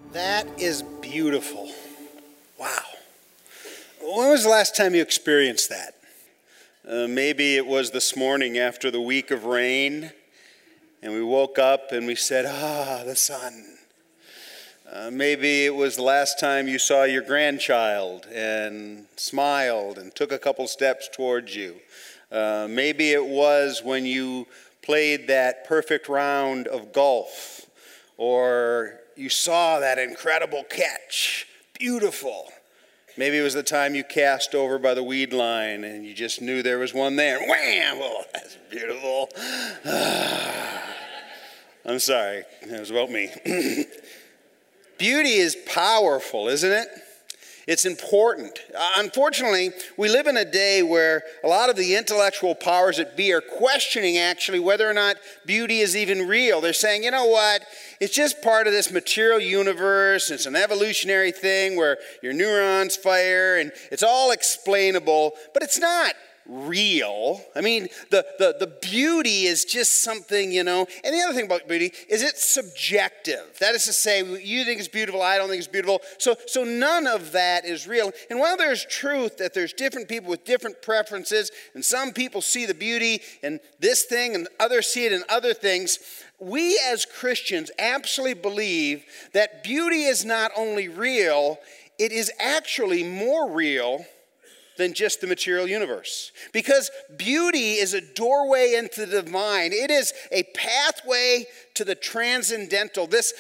That is beautiful. Wow. When was the last time you experienced that? Maybe it was this morning after the week of rain, and we woke up and we said, the sun. Maybe it was the last time you saw your grandchild and smiled and took a couple steps towards you. Maybe it was when you played that perfect round of golf, or you saw that incredible catch. Beautiful. Maybe it was the time you cast over by the weed line and you just knew there was one there. Wham! Oh, that's beautiful. I'm sorry. It was about me. Beauty is powerful, isn't it? It's important. Unfortunately, we live in a day where a lot of the intellectual powers that be are questioning actually whether or not beauty is even real. They're saying, you know what, it's just part of this material universe. It's an evolutionary thing where your neurons fire and it's all explainable, but it's not real. I mean, the beauty is just something, And the other thing about beauty is it's subjective. That is to say, you think it's beautiful, I don't think it's beautiful. So none of that is real. And while there's truth that there's different people with different preferences, and some people see the beauty in this thing and others see it in other things, we as Christians absolutely believe that beauty is not only real, it is actually more real than just the material universe. Because beauty is a doorway into the divine. It is a pathway to the transcendental. This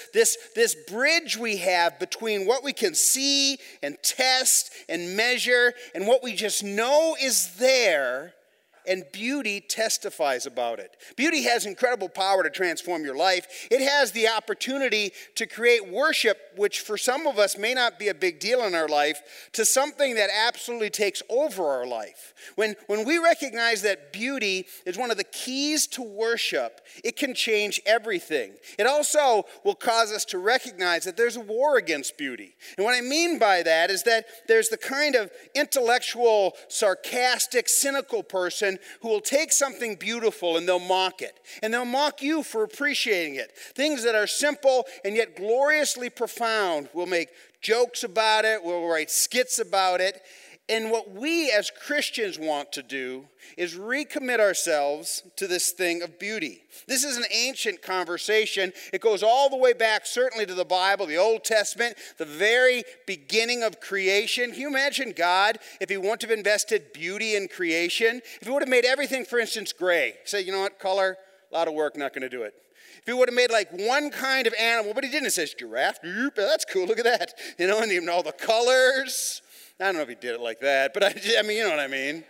bridge we have between what we can see and test and measure and what we just know is there, and beauty testifies about it. Beauty has incredible power to transform your life. It has the opportunity to create worship, which for some of us may not be a big deal in our life, to something that absolutely takes over our life. When we recognize that beauty is one of the keys to worship, it can change everything. It also will cause us to recognize that there's a war against beauty. And what I mean by that is that there's the kind of intellectual, sarcastic, cynical person who will take something beautiful and they'll mock it. And they'll mock you for appreciating it. Things that are simple and yet gloriously profound. We'll make jokes about it. We'll write skits about it. And what we as Christians want to do is recommit ourselves to this thing of beauty. This is an ancient conversation. It goes all the way back, certainly to the Bible, the Old Testament, the very beginning of creation. Can you imagine God if he wouldn't have invested beauty in creation? If he would have made everything, for instance, gray. Say, you know what, color, a lot of work, not going to do it. If he would have made like one kind of animal, but he didn't. It says giraffe. That's cool, look at that. And even all the colors. I don't know if he did it like that, but I mean, you know what I mean.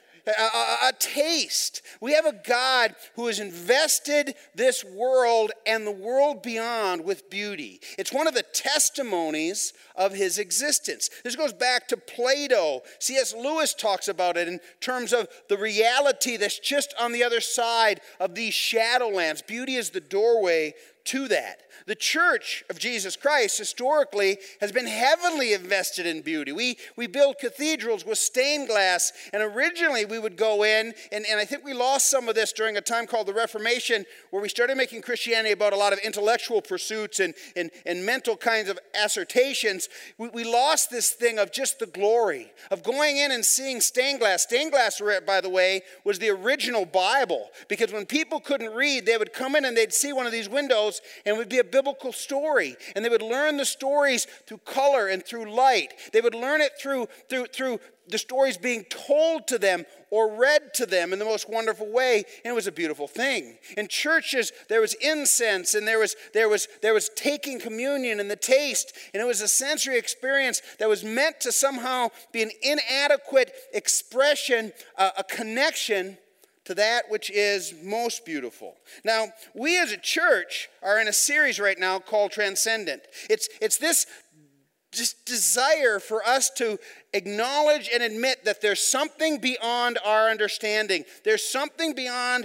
A taste. We have a God who has invested this world and the world beyond with beauty. It's one of the testimonies of his existence. This goes back to Plato. C.S. Lewis talks about it in terms of the reality that's just on the other side of these shadowlands. Beauty is the doorway to that. The Church of Jesus Christ historically has been heavily invested in beauty. We build cathedrals with stained glass, and originally we would go in, and I think we lost some of this during a time called the Reformation, where we started making Christianity about a lot of intellectual pursuits and mental kinds of assertions. We lost this thing of just the glory, of going in and seeing stained glass. Stained glass, by the way, was the original Bible, because when people couldn't read, they would come in and they'd see one of these windows, and it would be a biblical story, and they would learn the stories through color and through light. They would learn it through the stories being told to them or read to them in the most wonderful way, and it was a beautiful thing. In churches, there was incense, and there was taking communion and the taste, and it was a sensory experience that was meant to somehow be an inadequate expression, a connection to that which is most beautiful. Now, we as a church are in a series right now called Transcendent. It's this just desire for us to acknowledge and admit that there's something beyond our understanding. There's something beyond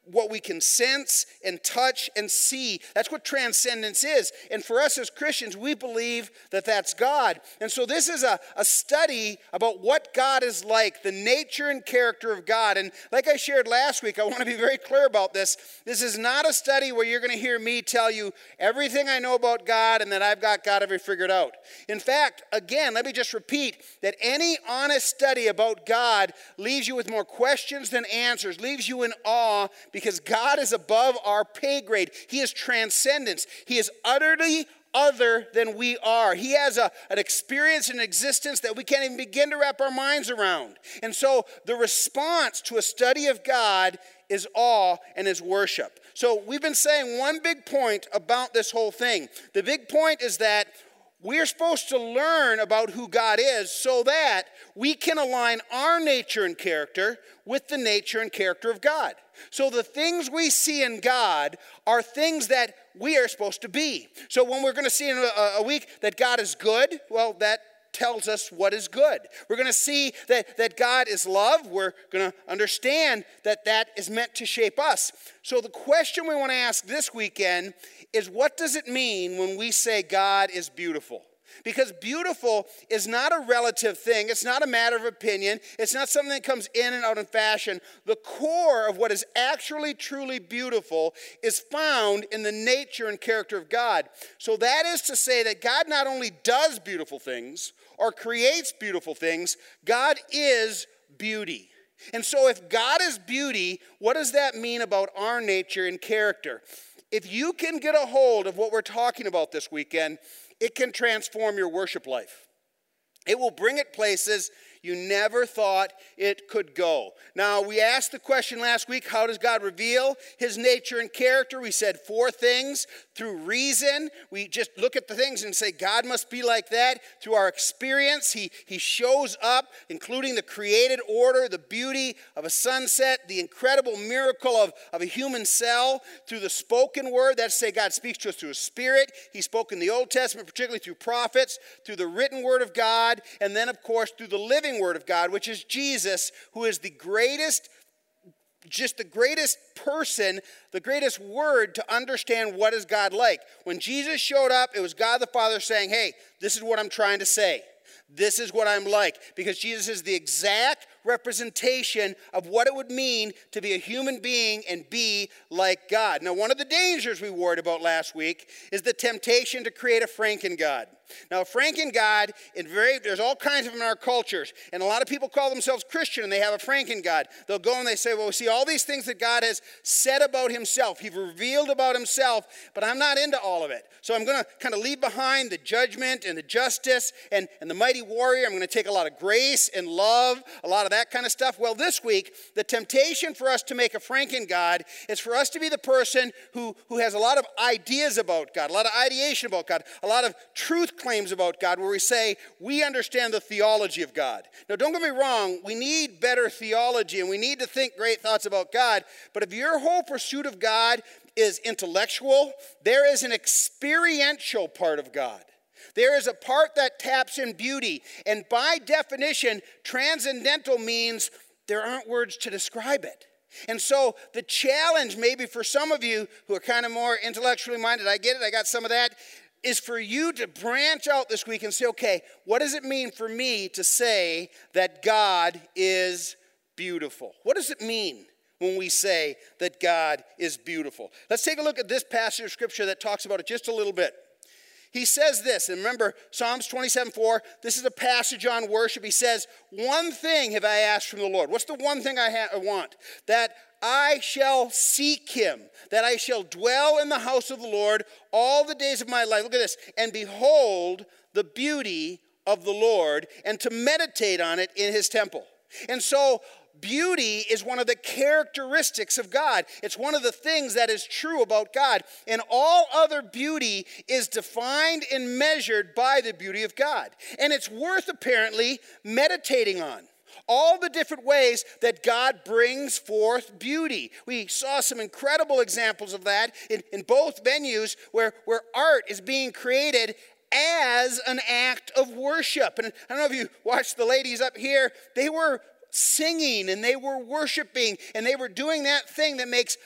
what we can sense and touch and see. That's what transcendence is. And for us as Christians, we believe that that's God. And so this is a study about what God is like, the nature and character of God. And like I shared last week, I want to be very clear about this. This is not a study where you're going to hear me tell you everything I know about God and that I've got God every figured out. In fact, again, let me just repeat that any honest study about God leaves you with more questions than answers, leaves you in awe, because God is above our pay grade. He is transcendence. He is utterly other than we are. He has an experience and existence that we can't even begin to wrap our minds around. And so the response to a study of God is awe and is worship. So we've been saying one big point about this whole thing. The big point is that we're supposed to learn about who God is so that we can align our nature and character with the nature and character of God. So the things we see in God are things that we are supposed to be. So when we're going to see in a week that God is good, well, that tells us what is good. We're going to see that God is love. We're going to understand that that is meant to shape us. So the question we want to ask this weekend is, what does it mean when we say God is beautiful? Because beautiful is not a relative thing. It's not a matter of opinion. It's not something that comes in and out in fashion. The core of what is actually truly beautiful is found in the nature and character of God. So that is to say that God not only does beautiful things or creates beautiful things, God is beauty. And so if God is beauty, what does that mean about our nature and character? If you can get a hold of what we're talking about this weekend, it can transform your worship life. It will bring it places you never thought it could go. Now, we asked the question last week, how does God reveal his nature and character? We said 4 things. Through reason, we just look at the things and say, God must be like that. Through our experience, he shows up, including the created order, the beauty of a sunset, the incredible miracle of a human cell. Through the spoken word, that's to say God speaks to us through his Spirit. He spoke in the Old Testament, particularly through prophets, through the written word of God, and then, of course, through the living word of God, which is Jesus, who is the greatest person, the greatest word to understand what is God like. When Jesus showed up, it was God the Father saying, hey, this is what I'm trying to say. This is what I'm like. Because Jesus is the exact representation of what it would mean to be a human being and be like God. Now, one of the dangers we worried about last week is the temptation to create a Franken-God. Now, a Franken-God, there's all kinds of them in our cultures, and a lot of people call themselves Christian, and they have a Franken-God. They'll go and they say, well, we see all these things that God has said about himself. He's revealed about himself, but I'm not into all of it. So I'm going to kind of leave behind the judgment and the justice and the mighty warrior. I'm going to take a lot of grace and love, a lot of that kind of stuff. Well, this week, the temptation for us to make a Franken-God is for us to be the person who has a lot of ideas about God, a lot of ideation about God, a lot of truth claims about God, where we say we understand the theology of God. Now, don't get me wrong, we need better theology and we need to think great thoughts about God, but if your whole pursuit of God is intellectual, there is an experiential part of God. There is a part that taps in beauty, and by definition, transcendental means there aren't words to describe it. And so the challenge maybe for some of you who are kind of more intellectually minded, I get it, I got some of that, is for you to branch out this week and say, okay, what does it mean for me to say that God is beautiful? What does it mean when we say that God is beautiful? Let's take a look at this passage of Scripture that talks about it just a little bit. He says this, and remember Psalms 27:4, this is a passage on worship. He says, one thing have I asked from the Lord. What's the one thing I want? That I shall seek him, that I shall dwell in the house of the Lord all the days of my life. Look at this. And behold the beauty of the Lord, and to meditate on it in his temple. And so beauty is one of the characteristics of God. It's one of the things that is true about God. And all other beauty is defined and measured by the beauty of God. And it's worth apparently meditating on. All the different ways that God brings forth beauty. We saw some incredible examples of that in both venues where art is being created as an act of worship. And I don't know if you watched the ladies up here, they were singing and they were worshiping and they were doing that thing that makes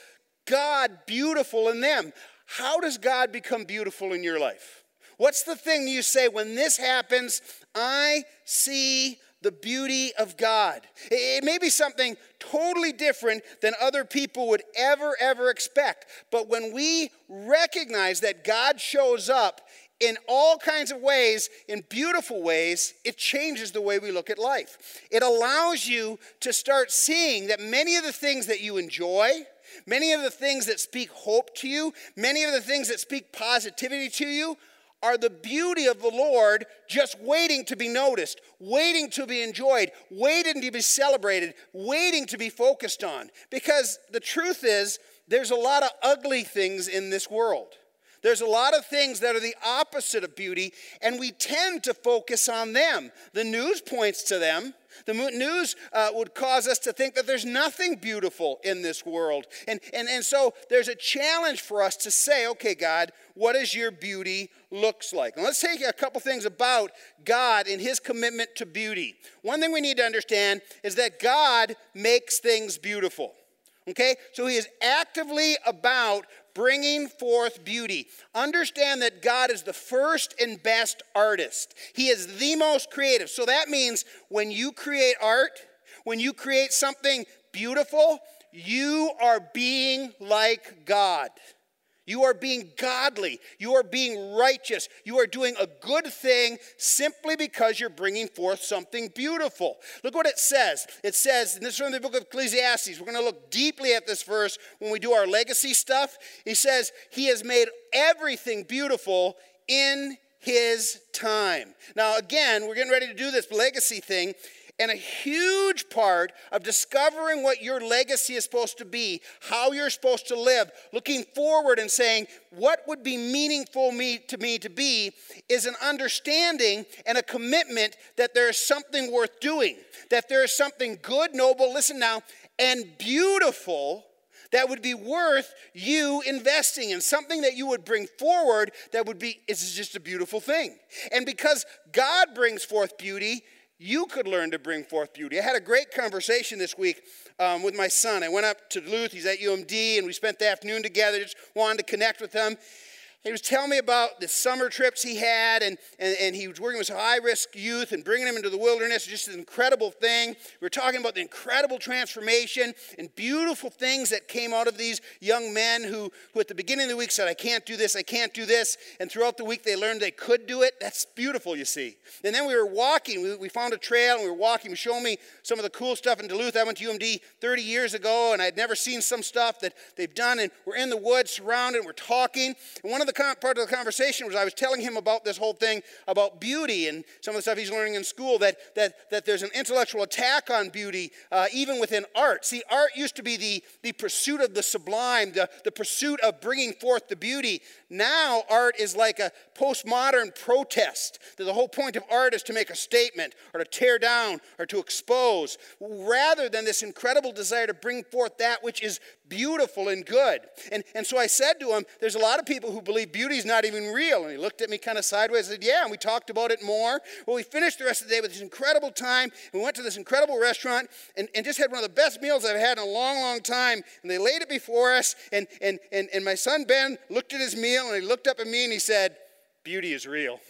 God beautiful in them. How does God become beautiful in your life? What's the thing you say, when this happens, I see the beauty of God? It may be something totally different than other people would ever expect. But when we recognize that God shows up in all kinds of ways, in beautiful ways, it changes the way we look at life. It allows you to start seeing that many of the things that you enjoy, many of the things that speak hope to you, many of the things that speak positivity to you, are the beauty of the Lord, just waiting to be noticed, waiting to be enjoyed, waiting to be celebrated, waiting to be focused on. Because the truth is, there's a lot of ugly things in this world. There's a lot of things that are the opposite of beauty, and we tend to focus on them. The news points to them. The news would cause us to think that there's nothing beautiful in this world. And so there's a challenge for us to say, okay, God, what does your beauty looks like? And let's take a couple things about God and his commitment to beauty. One thing we need to understand is that God makes things beautiful. Okay? So he is actively about bringing forth beauty. Understand that God is the first and best artist. He is the most creative. So that means when you create art, when you create something beautiful, you are being like God. You are being godly. You are being righteous. You are doing a good thing simply because you're bringing forth something beautiful. Look what it says. It says, and this is from the book of Ecclesiastes. We're going to look deeply at this verse when we do our legacy stuff. He says, he has made everything beautiful in his time. Now, again, we're getting ready to do this legacy thing. And a huge part of discovering what your legacy is supposed to be, how you're supposed to live, looking forward and saying, what would be meaningful to me to be, is an understanding and a commitment that there is something worth doing, that there is something good, noble, listen now, and beautiful that would be worth you investing in, something that you would bring forward that would be, it's just a beautiful thing. And because God brings forth beauty, you could learn to bring forth beauty. I had a great conversation this week with my son. I went up to Duluth. He's at UMD, and we spent the afternoon together. Just wanted to connect with him. He was telling me about the summer trips he had, and he was working with high-risk youth and bringing them into the wilderness. Just an incredible thing. We were talking about the incredible transformation and beautiful things that came out of these young men who at the beginning of the week said, I can't do this, I can't do this. And throughout the week, they learned they could do it. That's beautiful, you see. And then we were walking. We found a trail, and we were walking. He was showing me some of the cool stuff in Duluth. I went to UMD 30 years ago, and I'd never seen some stuff that they've done. And we're in the woods, surrounded, and we're talking. And one of the part of the conversation was I was telling him about this whole thing about beauty and some of the stuff he's learning in school, that there's an intellectual attack on beauty, even within art. See, art used to be the pursuit of the sublime, the pursuit of bringing forth the beauty. Now art is like a postmodern protest. The whole point of art is to make a statement or to tear down or to expose, rather than this incredible desire to bring forth that which is beautiful and good. And so I said to him, there's a lot of people who believe beauty is not even real. And he looked at me kind of sideways and said, yeah, and we talked about it more. Well, we finished the rest of the day with this incredible time. And we went to this incredible restaurant and just had one of the best meals I've had in a long time. And they laid it before us. And my son Ben looked at his meal and he looked up at me and he said, beauty is real.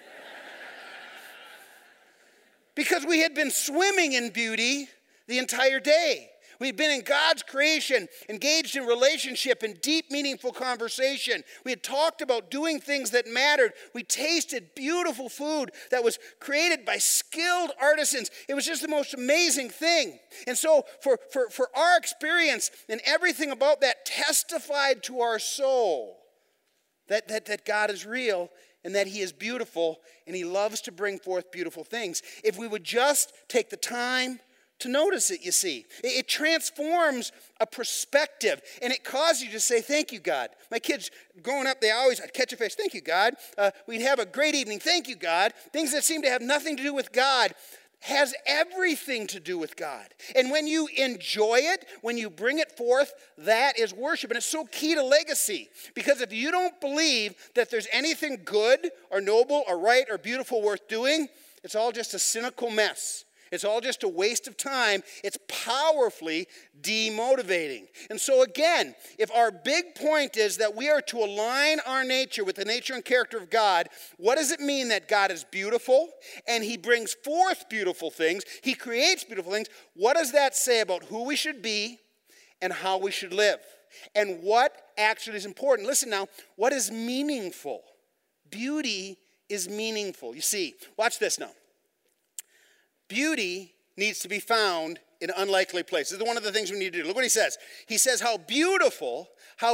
Because we had been swimming in beauty the entire day. We'd been in God's creation, engaged in relationship and deep, meaningful conversation. We had talked about doing things that mattered. We tasted beautiful food that was created by skilled artisans. It was just the most amazing thing. And so for our experience and everything about that testified to our soul that God is real and that he is beautiful and he loves to bring forth beautiful things. If we would just take the time to notice it, you see. It transforms a perspective, and it causes you to say, thank you, God. My kids growing up, I'd catch a fish, thank you, God. We'd have a great evening, thank you, God. Things that seem to have nothing to do with God has everything to do with God. And when you enjoy it, when you bring it forth, that is worship. And it's so key to legacy, because if you don't believe that there's anything good or noble or right or beautiful worth doing, it's all just a cynical mess. It's all just a waste of time. It's powerfully demotivating. And so again, if our big point is that we are to align our nature with the nature and character of God, what does it mean that God is beautiful and he brings forth beautiful things? He creates beautiful things. What does that say about who we should be and how we should live? And what actually is important? Listen now, what is meaningful? Beauty is meaningful. You see, watch this now. Beauty needs to be found in unlikely places. This is one of the things we need to do. Look what he says. He says, how beautiful,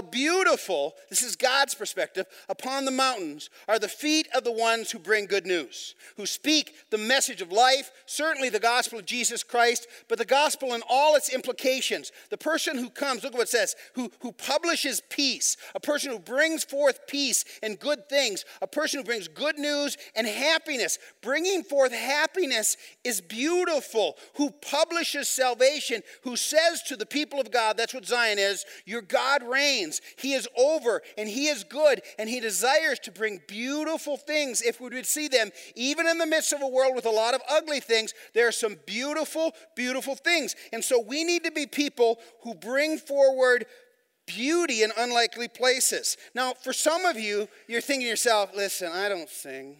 this is God's perspective, upon the mountains are the feet of the ones who bring good news, who speak the message of life, certainly the gospel of Jesus Christ, but the gospel in all its implications. The person who comes, look at what it says, who publishes peace, a person who brings forth peace and good things, a person who brings good news and happiness. Bringing forth happiness is beautiful, who publishes salvation, who says to the people of God, that's what Zion is, your God reigns. He is over and he is good and he desires to bring beautiful things if we would see them. Even in the midst of a world with a lot of ugly things, there are some beautiful, beautiful things. And so we need to be people who bring forward beauty in unlikely places. Now, for some of you, you're thinking to yourself, listen, I don't sing.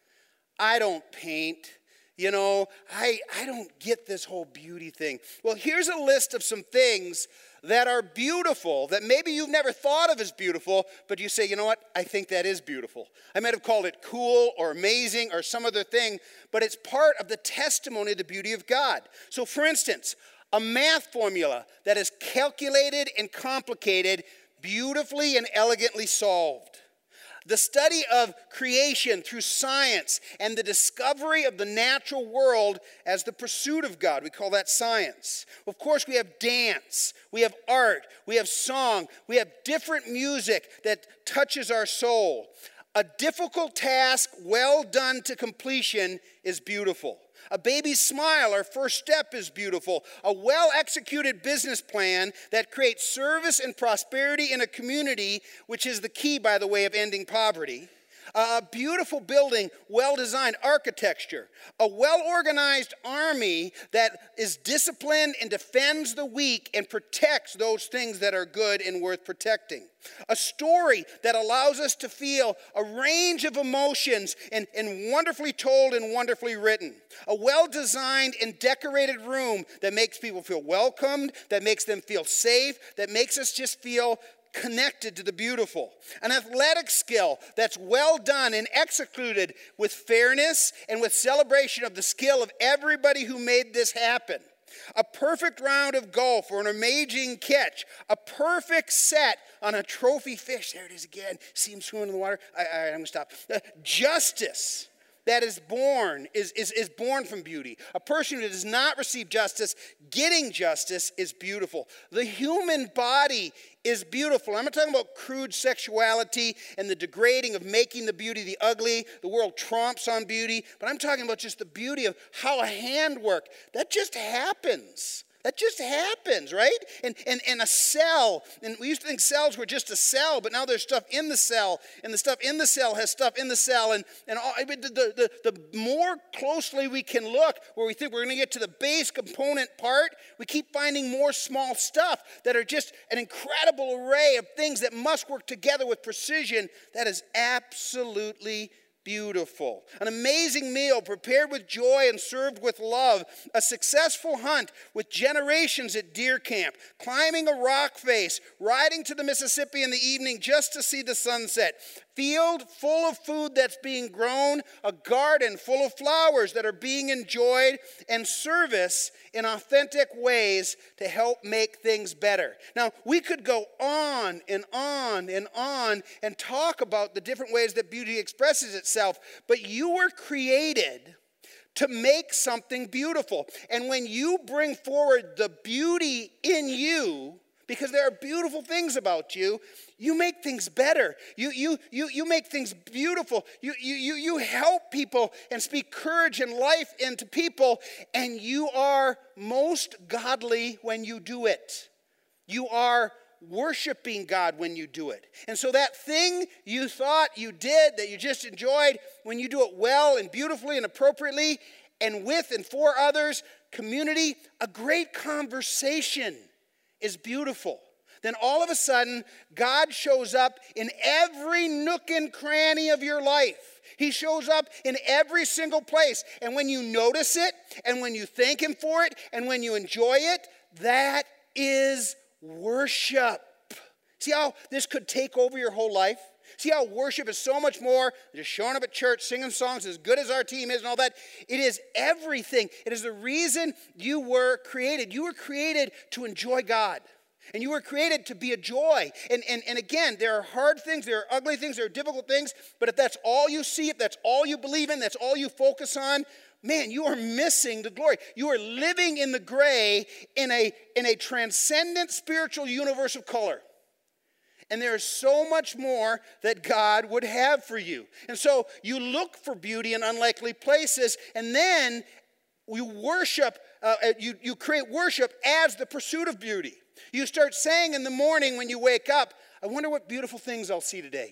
I don't paint. You know, I don't get this whole beauty thing. Well, here's a list of some things that are beautiful, that maybe you've never thought of as beautiful, but you say, you know what, I think that is beautiful. I might have called it cool or amazing or some other thing, but it's part of the testimony of the beauty of God. So for instance, a math formula that is calculated and complicated, beautifully and elegantly solved. The study of creation through science and the discovery of the natural world as the pursuit of God. We call that science. Of course, we have dance, we have art, we have song, we have different music that touches our soul. A difficult task well done to completion is beautiful. A baby's smile, our first step, is beautiful. A well-executed business plan that creates service and prosperity in a community, which is the key, by the way, of ending poverty. A beautiful building, well-designed architecture. A well-organized army that is disciplined and defends the weak and protects those things that are good and worth protecting. A story that allows us to feel a range of emotions and wonderfully told and wonderfully written. A well-designed and decorated room that makes people feel welcomed, that makes them feel safe, that makes us just feel connected to the beautiful. An athletic skill that's well done and executed with fairness and with celebration of the skill of everybody who made this happen. A perfect round of golf or an amazing catch. A perfect set on a trophy fish. There it is again. See him swimming in the water. I'm going to stop. Justice that is born is born from beauty. A person who does not receive justice, getting justice is beautiful. The human body is beautiful. I'm not talking about crude sexuality and the degrading of making the beauty the ugly. The world trumps on beauty. But I'm talking about just the beauty of how a hand works. That just happens. That just happens, right? And a cell, and we used to think cells were just a cell, but now there's stuff in the cell, and the stuff in the cell has stuff in the cell, and all, the more closely we can look, where we think we're going to get to the base component part, we keep finding more small stuff that are just an incredible array of things that must work together with precision. That is absolutely beautiful. An amazing meal prepared with joy and served with love. A successful hunt with generations at deer camp. Climbing a rock face. Riding to the Mississippi in the evening just to see the sunset. Field full of food that's being grown. A garden full of flowers that are being enjoyed. And service in authentic ways to help make things better. Now, we could go on and on and on and talk about the different ways that beauty expresses itself, but you were created to make something beautiful. And when you bring forward the beauty in you, because there are beautiful things about you, you make things better. You make things beautiful. You help people and speak courage and life into people, and you are most godly when you do it. You are worshiping God when you do it. And so that thing you thought you did that you just enjoyed, when you do it well and beautifully and appropriately, and with and for others, community, a great conversation is beautiful. Then all of a sudden, God shows up in every nook and cranny of your life. He shows up in every single place. And when you notice it, and when you thank Him for it, and when you enjoy it, that is worship. See how this could take over your whole life? See how worship is so much more than just showing up at church, singing songs as good as our team is and all that. It is everything. It is the reason you were created. You were created to enjoy God. And you were created to be a joy. And again, there are hard things, there are ugly things, there are difficult things. But if that's all you see, if that's all you believe in, that's all you focus on, man, you are missing the glory. You are living in the gray in a transcendent spiritual universe of color. And there is so much more that God would have for you. And so you look for beauty in unlikely places, and then you worship, you create worship as the pursuit of beauty. You start saying in the morning when you wake up, I wonder what beautiful things I'll see today.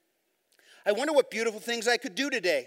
I wonder what beautiful things I could do today.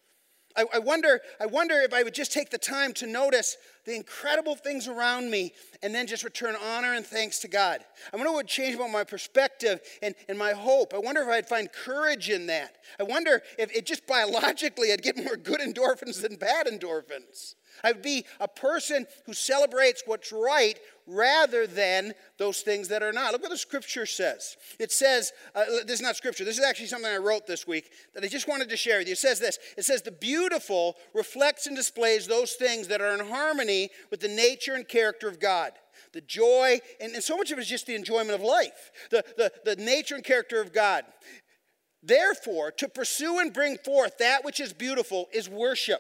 I wonder if I would just take the time to notice the incredible things around me and then just return honor and thanks to God. I wonder what would change about my perspective and my hope. I wonder if I'd find courage in that. I wonder if it just biologically I'd get more good endorphins than bad endorphins. I'd be a person who celebrates what's right rather than those things that are not. Look what the scripture says. It says, this is not scripture. This is actually something I wrote this week that I just wanted to share with you. It says this. It says, the beautiful reflects and displays those things that are in harmony with the nature and character of God. The joy, and so much of it is just the enjoyment of life. The nature and character of God. Therefore, to pursue and bring forth that which is beautiful is worship,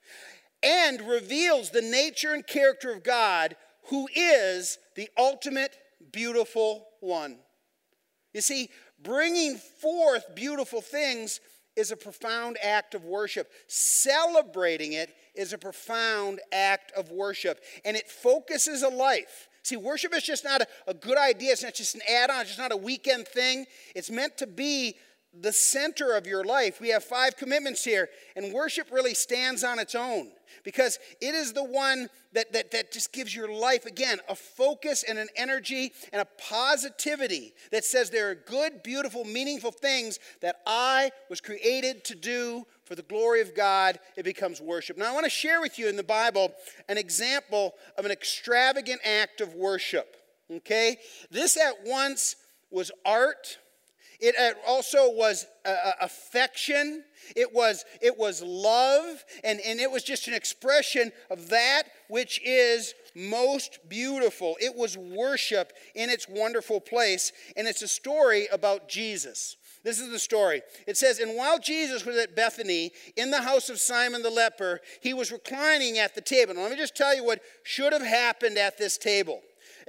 and reveals the nature and character of God, who is the ultimate beautiful one. You see, bringing forth beautiful things is a profound act of worship. Celebrating it is a profound act of worship, and it focuses a life. See, worship is just not a good idea. It's not just an add-on. It's just not a weekend thing. It's meant to be the center of your life. We have 5 commitments here, and worship really stands on its own because it is the one that just gives your life, again, a focus and an energy and a positivity that says there are good, beautiful, meaningful things that I was created to do for the glory of God. It becomes worship. Now, I want to share with you in the Bible an example of an extravagant act of worship, okay? This at once was art. It also was affection. It was love, and it was just an expression of that which is most beautiful. It was worship in its wonderful place, and it's a story about Jesus. This is the story. It says, and while Jesus was at Bethany, in the house of Simon the leper, he was reclining at the table. Now, let me just tell you what should have happened at this table.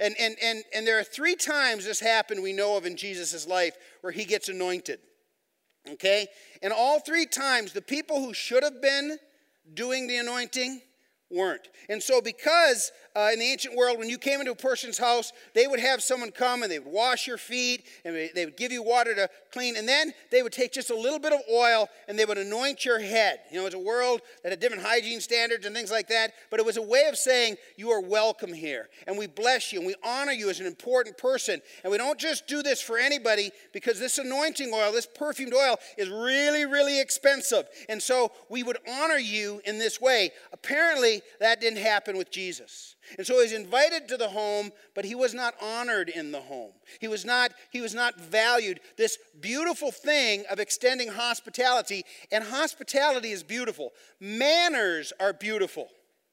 And there are 3 times this happened we know of in Jesus' life where he gets anointed, okay? And all 3 times, the people who should have been doing the anointing weren't. And so because in the ancient world, when you came into a person's house, they would have someone come and they would wash your feet and they would give you water to clean. And then they would take just a little bit of oil and they would anoint your head. You know, it's a world that had different hygiene standards and things like that. But it was a way of saying you are welcome here. And we bless you and we honor you as an important person. And we don't just do this for anybody because this anointing oil, this perfumed oil is really, really expensive. And so we would honor you in this way. Apparently, that didn't happen with Jesus. And so he's invited to the home, but he was not honored in the home. He was not valued. This beautiful thing of extending hospitality, and hospitality is beautiful. Manners are beautiful,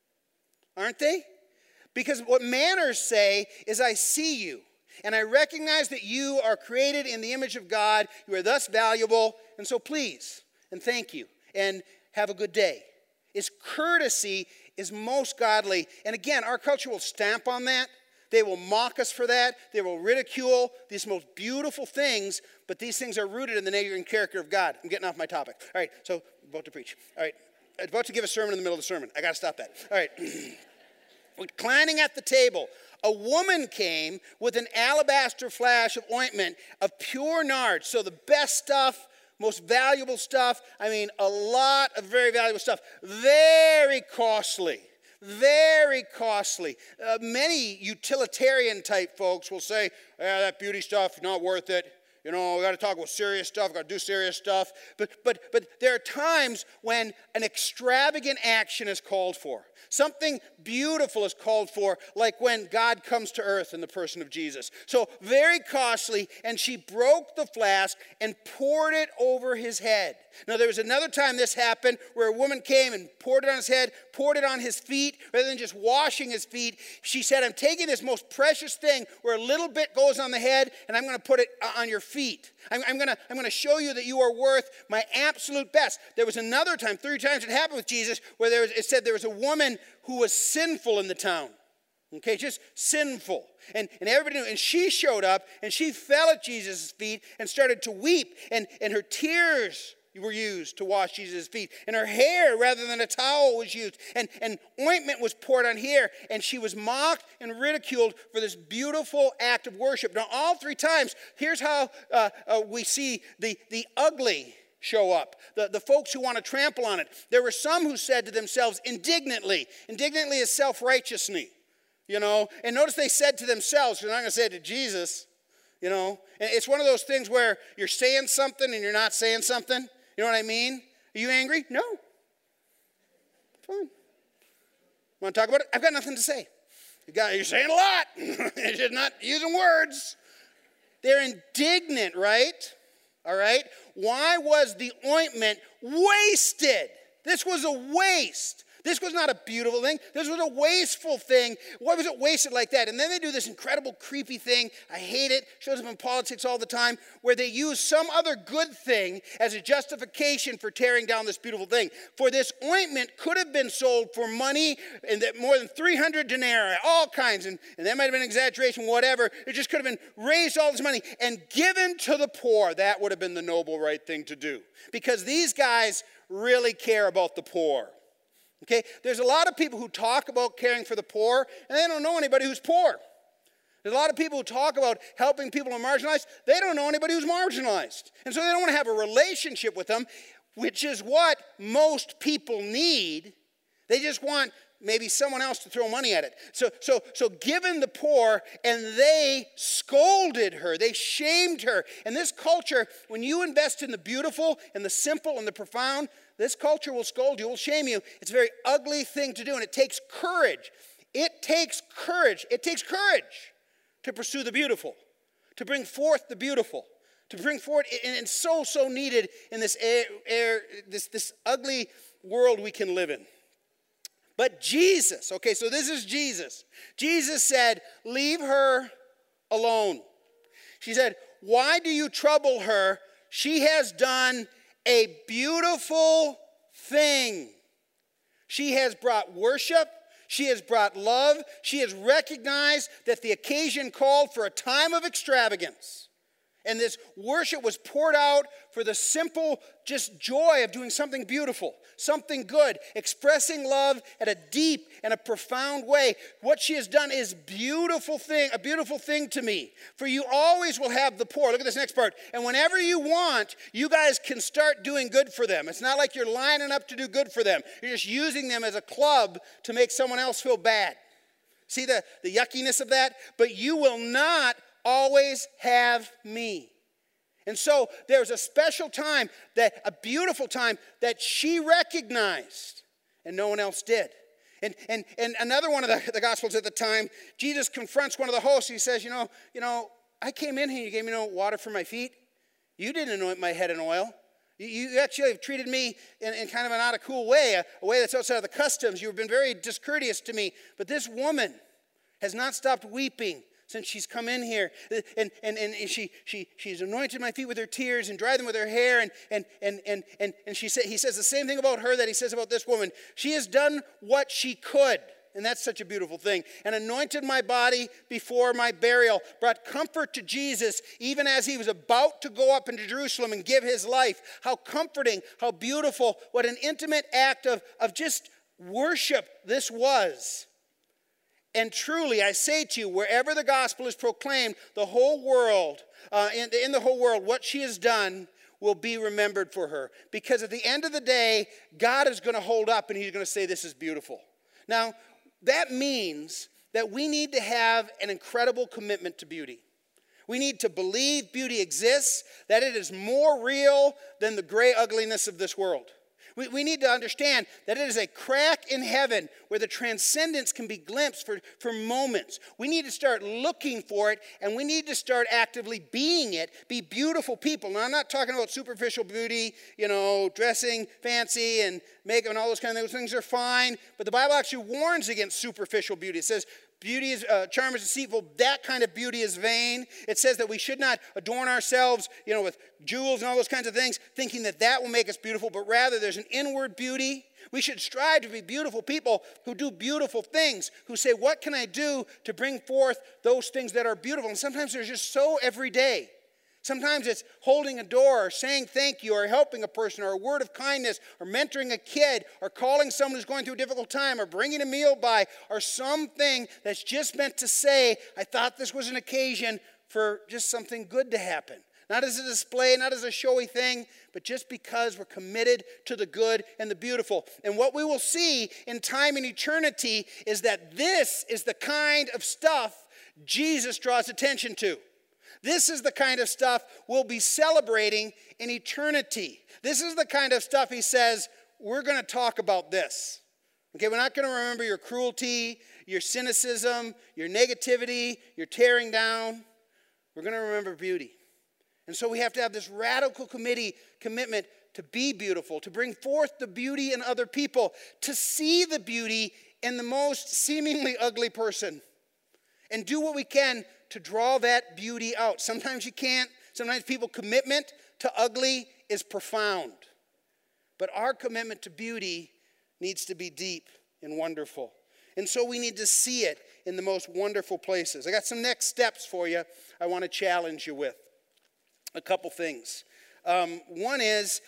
aren't they? Because what manners say is, I see you, and I recognize that you are created in the image of God. You are thus valuable, and so please, and thank you, and have a good day. It's courtesy is most godly. And again, our culture will stamp on that. They will mock us for that. They will ridicule these most beautiful things, but these things are rooted in the nature and character of God. I'm getting off my topic. All right, so about to preach. All right, I'm about to give a sermon in the middle of the sermon. I got to stop that. All right. Reclining at the table, a woman came with an alabaster flask of ointment of pure nard. So the best stuff, most valuable stuff. I mean, a lot of very valuable stuff. Very costly. Very costly. Many utilitarian type folks will say, yeah, that beauty stuff, not worth it. You know, we got to talk about serious stuff, got to do serious stuff. But there are times when an extravagant action is called for. Something beautiful is called for, like when God comes to earth in the person of Jesus. So very costly, and she broke the flask and poured it over his head. Now there was another time this happened where a woman came and poured it on his head, poured it on his feet, rather than just washing his feet. She said, I'm taking this most precious thing where a little bit goes on the head, and I'm going to put it on your feet. I'm going to show you that you are worth my absolute best. There was another time, 3 times it happened with Jesus, where it said there was a woman who was sinful in the town. Okay, just sinful. And everybody knew. And she showed up, and she fell at Jesus' feet and started to weep. And her tears were used to wash Jesus' feet. And her hair, rather than a towel, was used. And ointment was poured on here. And she was mocked and ridiculed for this beautiful act of worship. Now, all 3 times, here's how we see the ugly show up. The folks who want to trample on it. There were some who said to themselves indignantly. Indignantly is self-righteously. You know, and notice they said to themselves, they're not going to say it to Jesus, you know. And it's one of those things where you're saying something and you're not saying something. You know what I mean? Are you angry? No. Fine. Want to talk about it? I've got nothing to say. You're saying a lot. You're just not using words. They're indignant, right? All right? Why was the ointment wasted? This was a waste. This was not a beautiful thing. This was a wasteful thing. Why was it wasted like that? And then they do this incredible creepy thing. I hate it. Shows up in politics all the time, where they use some other good thing as a justification for tearing down this beautiful thing. For this ointment could have been sold for money, and that more than 300 denarii, all kinds, and that might have been an exaggeration, whatever. It just could have been raised all this money and given to the poor. That would have been the noble right thing to do. Because these guys really care about the poor. Okay, there's a lot of people who talk about caring for the poor, and they don't know anybody who's poor. There's a lot of people who talk about helping people who are marginalized. They don't know anybody who's marginalized. And so they don't want to have a relationship with them, which is what most people need. They just want maybe someone else to throw money at it. So given the poor, and they scolded her. They shamed her. And this culture, when you invest in the beautiful and the simple and the profound, this culture will scold you, will shame you. It's a very ugly thing to do, and it takes courage. It takes courage. It takes courage to pursue the beautiful, to bring forth the beautiful, to bring forth, and it's so needed in this this ugly world we can live in. But Jesus, okay, so this is Jesus. Jesus said, leave her alone. She said, why do you trouble her? She has done a beautiful thing. She has brought worship. She has brought love. She has recognized that the occasion called for a time of extravagance. And this worship was poured out for the simple just joy of doing something beautiful, something good, expressing love at a deep and a profound way. What she has done is a beautiful thing to me. For you always will have the poor. Look at this next part. And whenever you want, you guys can start doing good for them. It's not like you're lining up to do good for them. You're just using them as a club to make someone else feel bad. See the yuckiness of that? But you will not always have me. And so there's a special time, a beautiful time that she recognized and no one else did. And another one of the Gospels at the time, Jesus confronts one of the hosts. He says, you know, I came in here, you gave me no water for my feet. You didn't anoint my head in oil. You actually have treated me in kind of a not a cool way, a way that's outside of the customs. You've been very discourteous to me. But this woman has not stopped weeping since she's come in here, and she's anointed my feet with her tears and dried them with her hair, and he says the same thing about her that he says about this woman. She has done what she could, and that's such a beautiful thing, and anointed my body before my burial, brought comfort to Jesus even as he was about to go up into Jerusalem and give his life. How comforting, how beautiful, what an intimate act of just worship this was. And truly, I say to you, wherever the gospel is proclaimed, the whole world, in the whole world, what she has done will be remembered for her. Because at the end of the day, God is going to hold up and he's going to say, this is beautiful. Now, that means that we need to have an incredible commitment to beauty. We need to believe beauty exists, that it is more real than the gray ugliness of this world. We need to understand that it is a crack in heaven where the transcendence can be glimpsed for moments. We need to start looking for it, and we need to start actively being it, be beautiful people. Now, I'm not talking about superficial beauty, dressing fancy and makeup and all those kind of things. Those things are fine, but the Bible actually warns against superficial beauty. It says, beauty is, charm is deceitful. That kind of beauty is vain. It says that we should not adorn ourselves, with jewels and all those kinds of things, thinking that will make us beautiful, but rather there's an inward beauty. We should strive to be beautiful people who do beautiful things, who say, what can I do to bring forth those things that are beautiful? And sometimes they're just so everyday. Sometimes it's holding a door or saying thank you or helping a person or a word of kindness or mentoring a kid or calling someone who's going through a difficult time or bringing a meal by or something that's just meant to say, I thought this was an occasion for just something good to happen. Not as a display, not as a showy thing, but just because we're committed to the good and the beautiful. And what we will see in time and eternity is that this is the kind of stuff Jesus draws attention to. This is the kind of stuff we'll be celebrating in eternity. This is the kind of stuff he says, we're going to talk about this. Okay, we're not going to remember your cruelty, your cynicism, your negativity, your tearing down. We're going to remember beauty. And so we have to have this radical commitment to be beautiful, to bring forth the beauty in other people, to see the beauty in the most seemingly ugly person, and do what we can to draw that beauty out. Sometimes you can't. Sometimes people's commitment to ugly is profound. But our commitment to beauty needs to be deep and wonderful. And so we need to see it in the most wonderful places. I got some next steps for you I want to challenge you with. A couple things. One is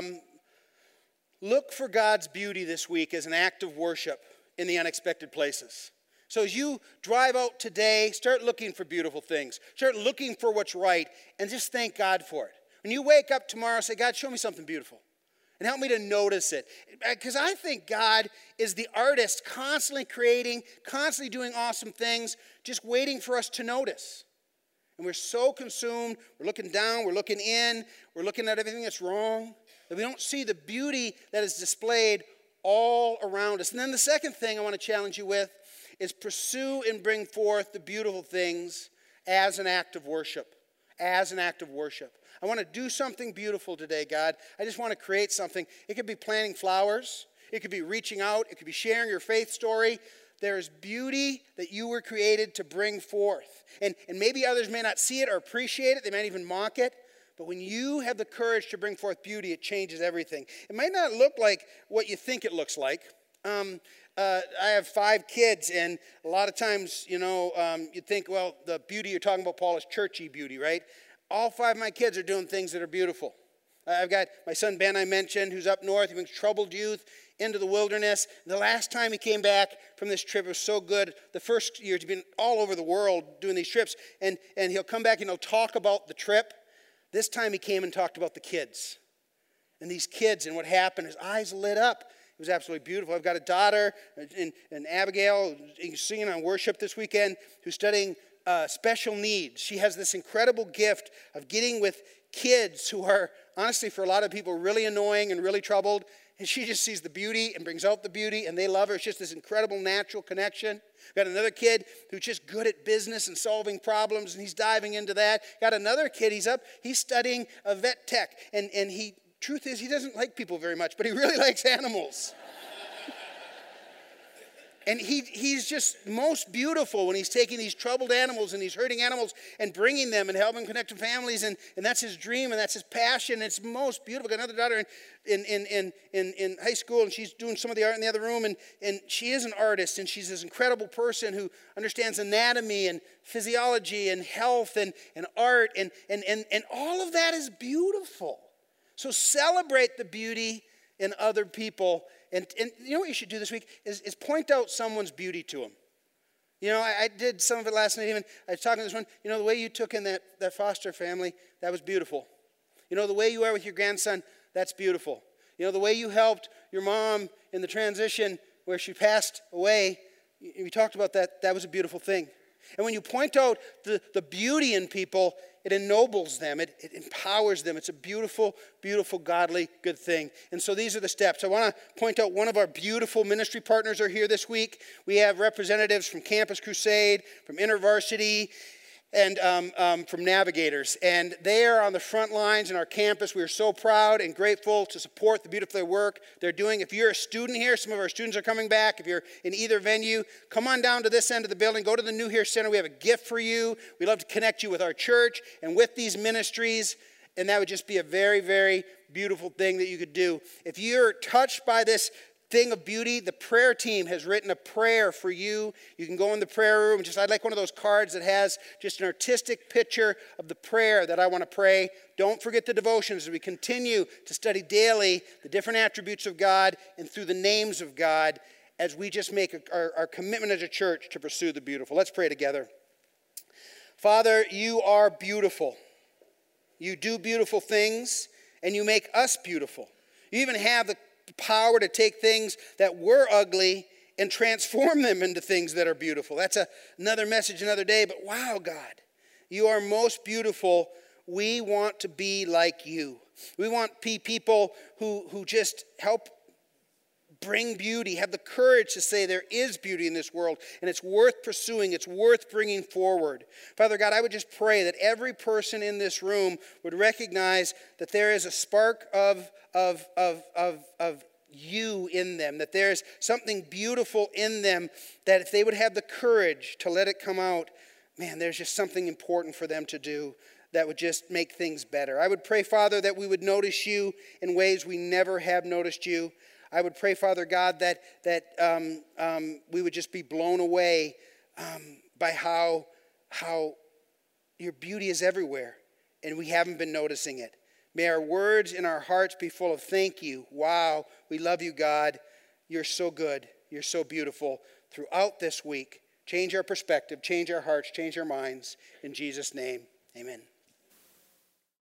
look for God's beauty this week as an act of worship in the unexpected places. So as you drive out today, start looking for beautiful things. Start looking for what's right and just thank God for it. When you wake up tomorrow, say, God, show me something beautiful and help me to notice it. Because I think God is the artist constantly creating, constantly doing awesome things, just waiting for us to notice. And we're so consumed, we're looking down, we're looking in, we're looking at everything that's wrong, that we don't see the beauty that is displayed all around us. And then the second thing I want to challenge you with is pursue and bring forth the beautiful things as an act of worship. As an act of worship. I want to do something beautiful today, God. I just want to create something. It could be planting flowers. It could be reaching out. It could be sharing your faith story. There is beauty that you were created to bring forth. And maybe others may not see it or appreciate it. They might even mock it. But when you have the courage to bring forth beauty, it changes everything. It might not look like what you think it looks like. I have 5 kids, and a lot of times, you think, well, the beauty you're talking about, Paul, is churchy beauty, right? All 5 of my kids are doing things that are beautiful. I've got my son Ben I mentioned, who's up north. He brings troubled youth into the wilderness. The last time he came back from this trip, it was so good. The first year, he's been all over the world doing these trips, and he'll come back and he'll talk about the trip. This time he came and talked about the kids. And these kids and what happened, his eyes lit up. It was absolutely beautiful. I've got a daughter, and Abigail, who's singing on worship this weekend, who's studying special needs. She has this incredible gift of getting with kids who are, honestly, for a lot of people, really annoying and really troubled. And she just sees the beauty and brings out the beauty, and they love her. It's just this incredible natural connection. Got another kid who's just good at business and solving problems, and he's diving into that. Got another kid, he's studying a vet tech, and truth is, he doesn't like people very much, but he really likes animals. And he's just most beautiful when he's taking these troubled animals and these hurting animals and bringing them and helping connect to families. And that's his dream and that's his passion. It's most beautiful. Got another daughter in high school, and she's doing some of the art in the other room. And she is an artist, and she's this incredible person who understands anatomy and physiology and health and art. And all of that is beautiful. So celebrate the beauty in other people. And you know what you should do this week is point out someone's beauty to them. I did some of it last night even. I was talking to this one. The way you took in that foster family, that was beautiful. You know, the way you are with your grandson, that's beautiful. You know, the way you helped your mom in the transition where she passed away, we talked about that. That was a beautiful thing. And when you point out the beauty in people, it ennobles them. It empowers them. It's a beautiful, beautiful, godly, good thing. And so these are the steps. I want to point out one of our beautiful ministry partners are here this week. We have representatives from Campus Crusade, from InterVarsity, and from Navigators. And they are on the front lines in our campus. We are so proud and grateful to support the beautiful work they're doing. If you're a student here, some of our students are coming back. If you're in either venue, come on down to this end of the building. Go to the New Here Center. We have a gift for you. We'd love to connect you with our church and with these ministries. And that would just be a very, very beautiful thing that you could do. If you're touched by this thing of beauty, the prayer team has written a prayer for you. You can go in the prayer room. I'd like one of those cards that has just an artistic picture of the prayer that I want to pray. Don't forget the devotions as we continue to study daily the different attributes of God and through the names of God as we just make our commitment as a church to pursue the beautiful. Let's pray together. Father, you are beautiful. You do beautiful things, and you make us beautiful. You even have the power to take things that were ugly and transform them into things that are beautiful. That's another message another day, but wow, God, you are most beautiful. We want to be like you. We want people who just help bring beauty, have the courage to say there is beauty in this world, and it's worth pursuing, it's worth bringing forward. Father God, I would just pray that every person in this room would recognize that there is a spark of you in them, that there's something beautiful in them, that if they would have the courage to let it come out, man, there's just something important for them to do that would just make things better. I would pray, Father, that we would notice you in ways we never have noticed you. I would pray, Father God, that we would just be blown away by how your beauty is everywhere, and we haven't been noticing it. May our words and our hearts be full of thank you. Wow, we love you, God. You're so good. You're so beautiful. Throughout this week, change our perspective, change our hearts, change our minds. In Jesus' name, amen.